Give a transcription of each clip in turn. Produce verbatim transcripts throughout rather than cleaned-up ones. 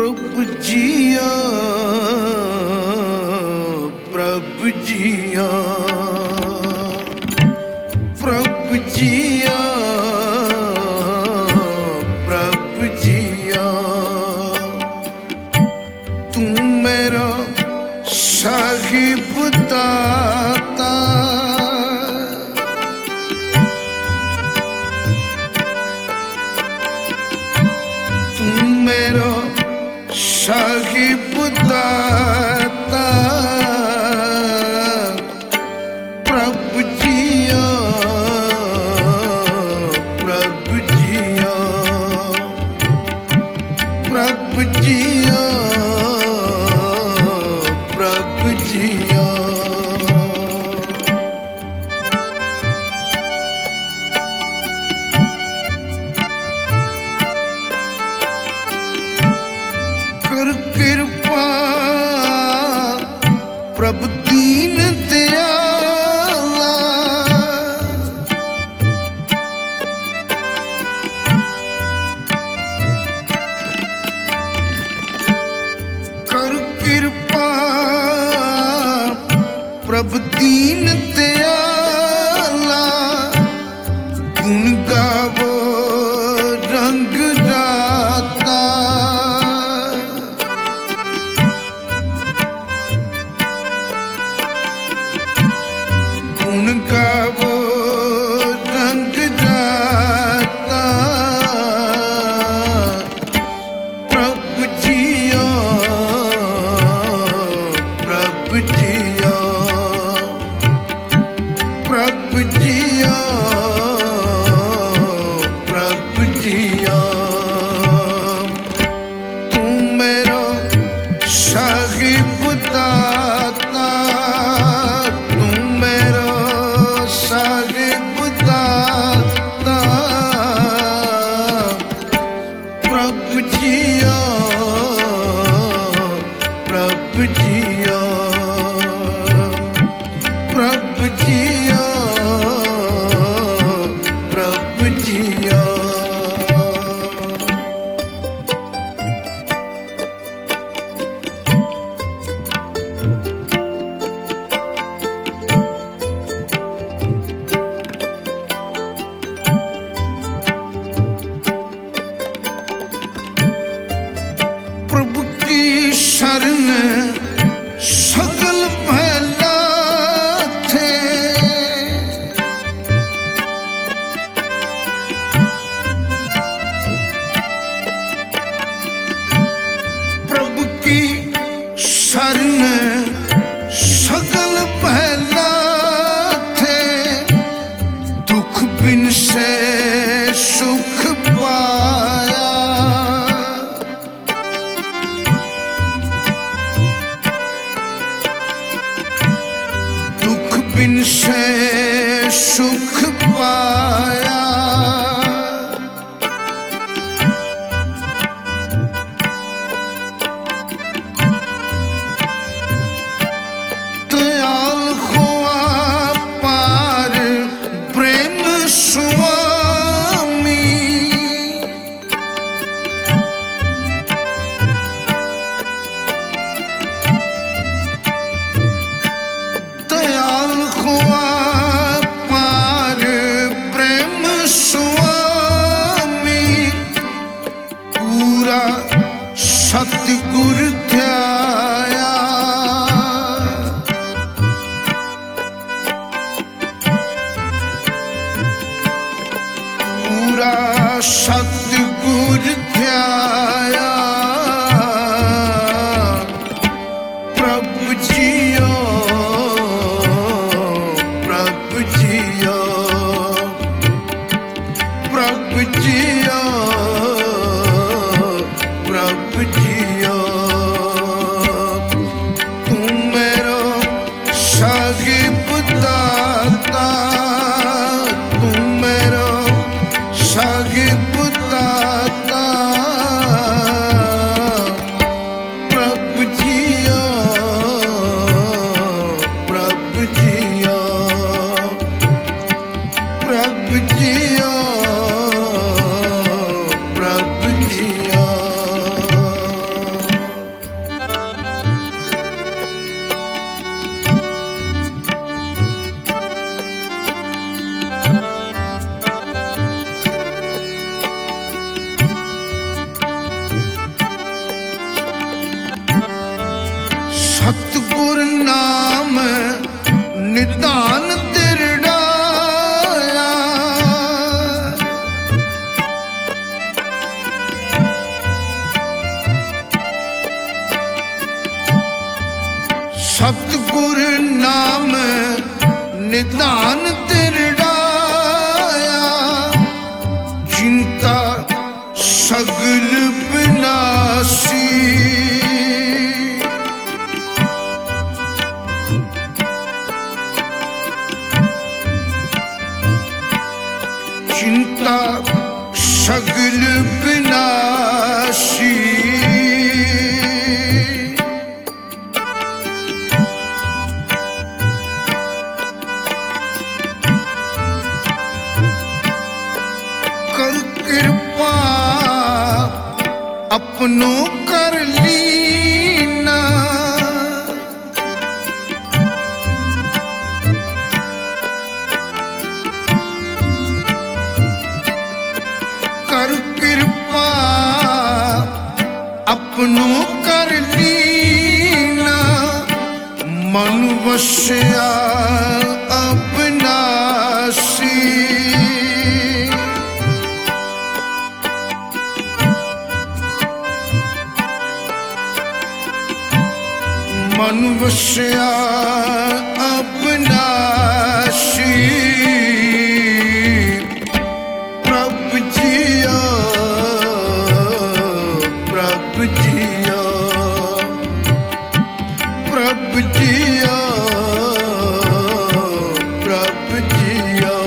प्रभु जिया प्रभु जिया प्रभु जिया प्रभु जिया तू मेरा साहिब दाता तू मेरा साहिब दाता प्रभु जिया प्रभु जिया प्रभु जिया प्रभु जिया कर कृपा प्रभु दीन दयाला कर कृपा प्रभु दीन दयाला गुण गावो रंग राता गुण गावो रंग राता प्रभु जिया प्रभु जिया प्रभु जिया प्रभु जिया तू मेरा साहिब दाता तू मेरा साहिब दाता प्रभु जिया प्रभु जिया प्रभु जिया प्रभु जिया प्रभु की शरण सकल भला थे प्रभु की शरण सकल भला थे दुख बिन से सुख पाया दुख बिन से सुख पाया दयाल हुआ पार प्रेम स्वामी दयाल हुआ पार प्रेम स्वामी पूरा सतगुर ध्याया पूरा सतगुर ध्याया प्रभु जिया प्रभु जिया प्रभु जिया प्रभु जिया तू मेरा साहिब दाता तू मेरा साहिब दाता प्रभु जिया सतगुर नाम निदान तिरड़ाया, चिंता सगल विनाशी। चिंता सगल विनाशी। कर कृपा अपनों कर लीना, कर कृपा अपनों कर लीना, मन वश्या अविनाशी। मन वश्या अविनाशी। प्रभु जिया प्रभु जिया प्रभु जिया प्रभु जिया।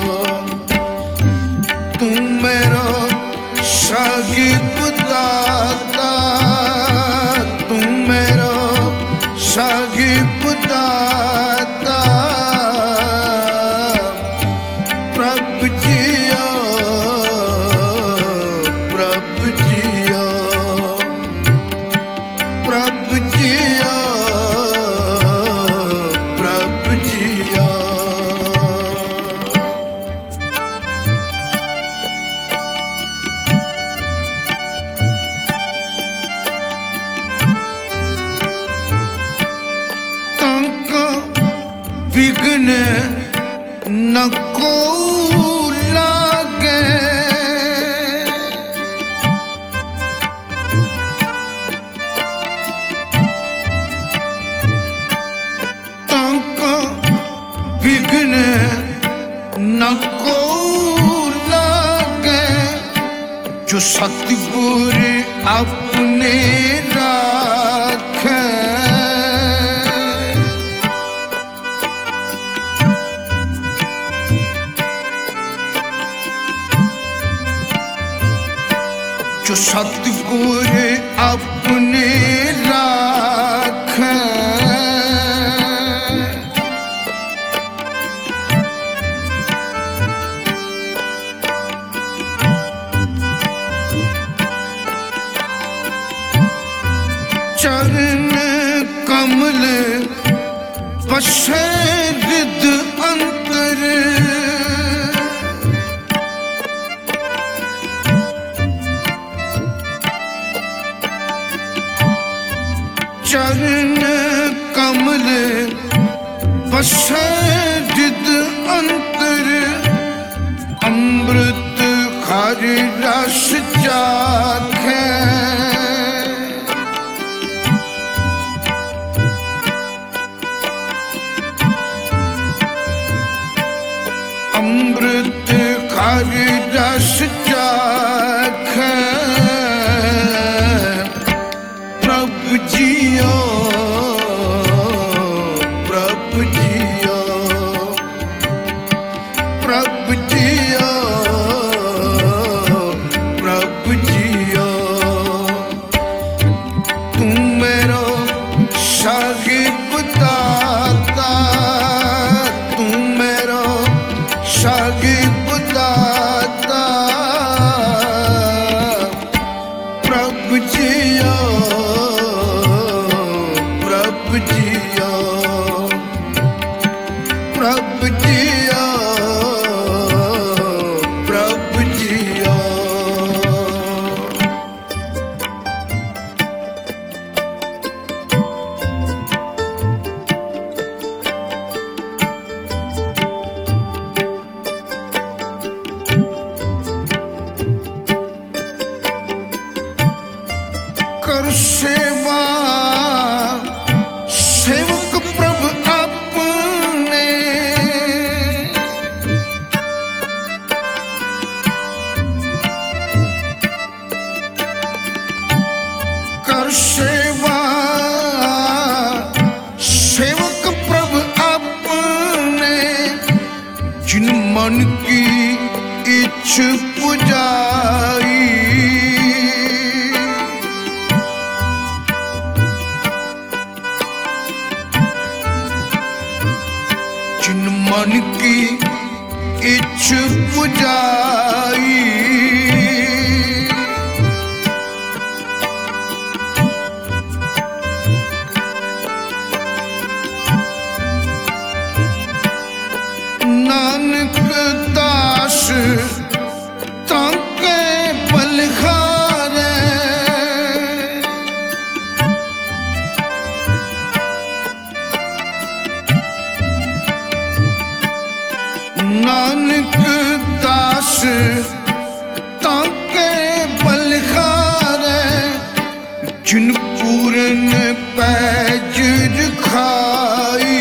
तू मेरा साहिब दाता, तू मेरा साहिब दाता। प्रभु जिया प्रभु जिया प्रभु जिया प्रभु जिया। विघ्न न को लागे, ताका विघ्न न को लागे, जो सतगुर अपने राखे। जो सतगुर अपने राखे। चरण कमल बसे हृद अंतर, चरण कमल बसे हृद अंतर। अमृत हर रस चाखे, अमृत हर रस चाखे। प्रभु जिया प्रभु जिया प्रभु जिया प्रभु जिया। तू मेरा साहिब दाता, तू मेरा साहिब दाता। प्रभु जिया प्रभु जिया प्रभु जिया प्रभु जिया। मन की इच्छ पुजाई, जिन मन की इच्छ पुजाई, नानक दास ताके बलखारे, नानक दास ताके बलखारे, जिन पूरन पैज रखाई,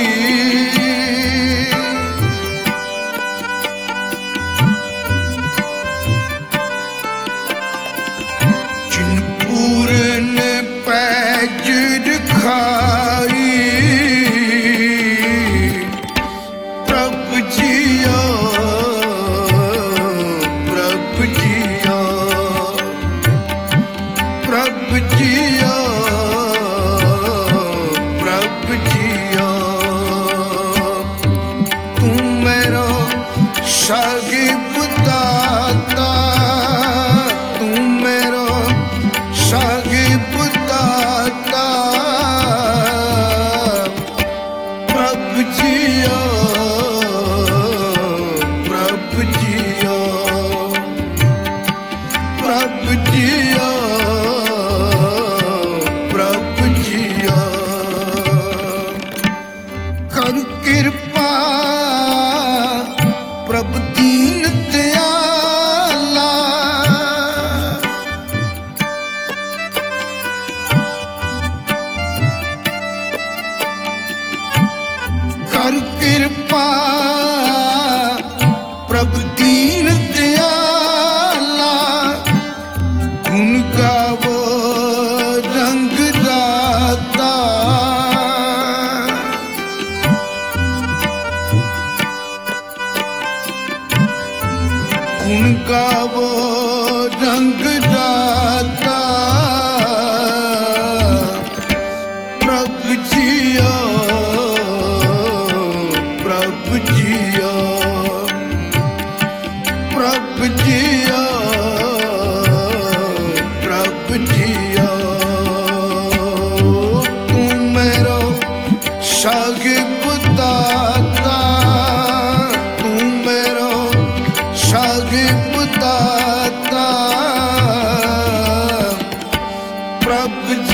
प्रभु जिया प्रभु जिया प्रभु जिया प्रभु जिया, तू मेरा साहिब दाता, तू मेरा साहिब दाता, प्रभु जिया प्रभु जिया प्रभु जिया प्रभु जिया, कर कृपा प्रभु दीन दयाला, कर कृपा प्रभु दीन दयाला, गुण गावो रंग राता, गुण गावो रंग राता, प्रभु जिया प्रभु जिया प्रभु जिया प्रभु जिया, तू मेरा साहिब दाता, तू मेरा साहिब दाता, प्रभु